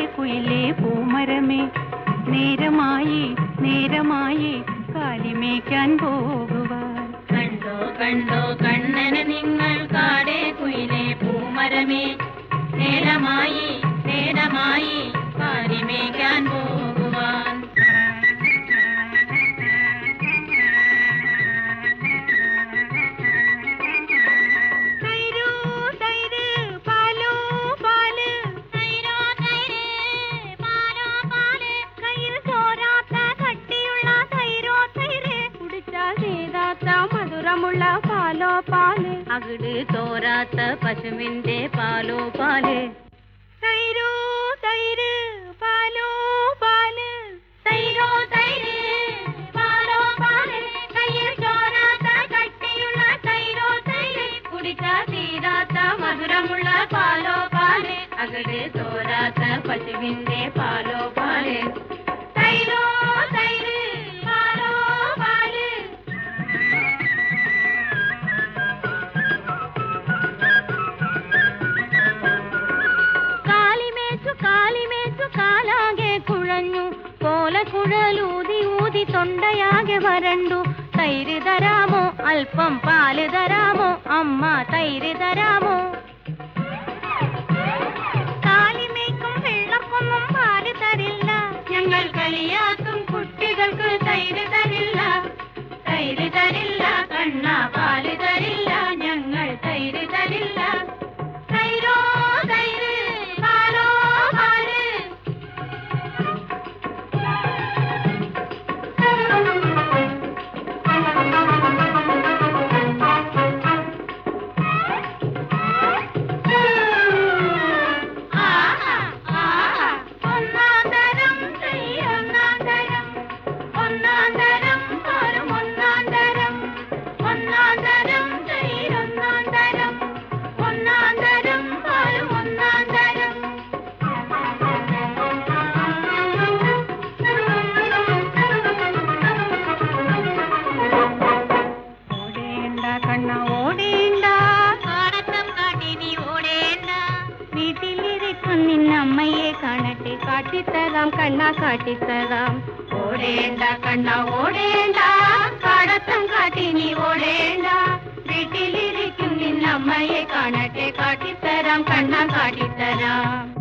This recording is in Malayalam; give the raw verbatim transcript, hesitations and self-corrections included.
കുയിലേ പൂമരമേ, നേരമായി നേരമായി കാലിമേക്കാൻ പോകുവാൻ. കണ്ടോ കണ്ടോ കണ്ണന് നിങ്ങൾ കാടേ കുയിലേ പൂമരമേ, നേരമായി നേരമായി കാലിമേക്കാൻ പോകുവാൻ. മധുരമുള്ള പാലോ പാല്, അകിട് തോരാത്ത പശുവിന്റെ പാലോ പാല്. തൈരോ തൈര് പാലോ പാല്, തൈരോ തൈര് പാലോ പാല്, കയ്യിൽ ചോരാത്ത കട്ടിയുള്ള തൈരോ തൈര്, കുടിച്ചാ തീരാത്ത മധുരമുള്ള പാലോ പാല്, അകിട് തോരാത്ത പശുവിന്റെ പാലോ പാല്. തൈരോ തൈര് പാലോ പാല്. കാലാകെ കുഴഞ്ഞു, കോലക്കുഴലൂതി ഊതി തൊണ്ടയാകെ വരണ്ടു. തൈര് തരാമോ, അല്പം പാല് തരാമോ, അമ്മ തൈര് തരാമോ? കാലിമേക്കും വെള്ളക്കൊന്നും പാല് തരില്ല, ഞങ്ങൾ കളിയാക്കും കുട്ടികൾക്ക് തൈര് തരില്ല. തൈര് തരില്ല കണ്ണ, പാല് തരില്ല, ഞങ്ങൾ തൈര് തരില്ല. തൈരോ തൈര് പാലോ പാല്. നിന്നമ്മയെ കാണട്ടെ, കാട്ടിത്തരാം കണ്ണ കാട്ടിത്തരാം. ഓടേണ്ട കണ്ണ ഓടേണ്ട, കാടത്തം കാട്ടി നീ ഓടേണ്ട. വീട്ടിലിരിക്കും നിന്നമ്മയെ കാണട്ടെ, കാട്ടിത്തരാം കണ്ണ കാട്ടിത്തരാം.